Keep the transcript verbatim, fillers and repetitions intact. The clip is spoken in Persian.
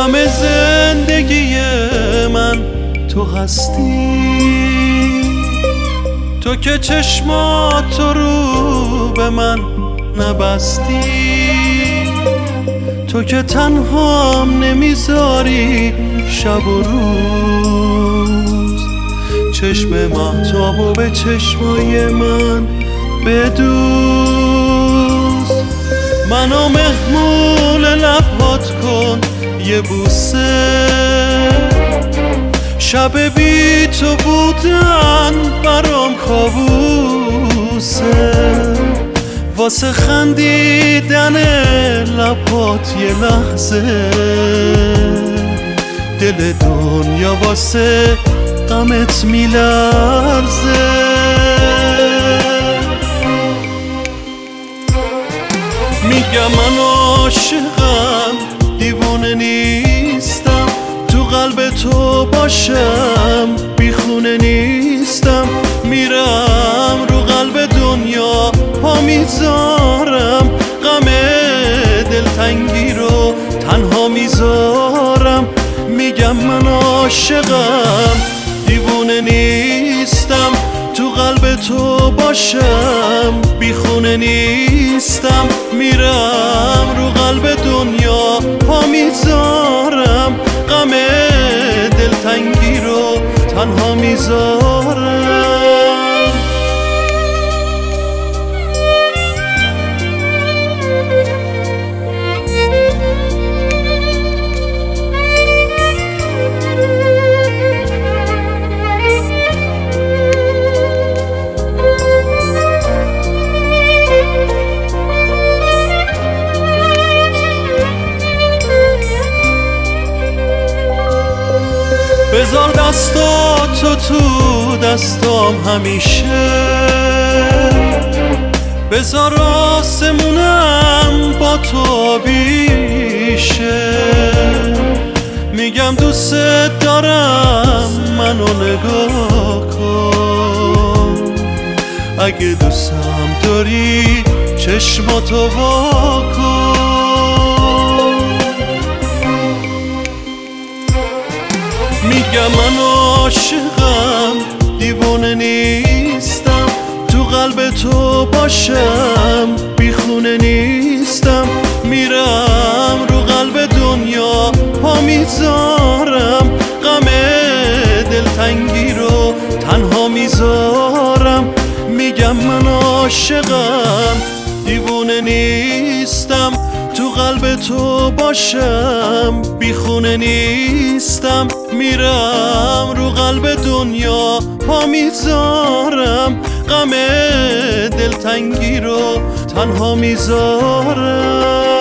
غم زندگی من تو هستی، تو که چشمات رو به من نبستی، تو که تنهام نمیذاری شب و روز، چشم مهتاب و به چشمای من بدوز. منو مهمون لبات کن یه بوسه، شب بی تو بودن برام کابوسه، واسه خندیدن لبات یه لحظه، دل دنیا واسه غمت میلرزه. میگم من عاشقم دیوونه نیستم، تو قلب تو باشم بیخونه نیستم، میرم رو قلب دنیا پا میذارم، غم دلتنگی رو تنها میذارم. میگم من عاشقم دیوونه نیستم، تو قلب تو باشم بیخونه نیستم، میرم رو قلب دنیا پا میذارم، غم دلتنگی رو تنها میذارم. بذار دستاتو تو دستام همیشه، بذار آسمونم با تو بیشه، میگم دوست دارم منو نگاه کن، اگه دوستم داری چشماتو وا کن. میگم من عاشقم دیوونه نیستم، تو قلب تو باشم بیخونه نیستم، میرم رو قلب دنیا پا میذارم، غم دلتنگی رو تنها میذارم. میگم من عاشقم دیوونه نیستم، تو قلب تو باشم بیخونه نیستم، میرم رو قلب دنیا پا میذارم، غم دلتنگی رو تنها میذارم.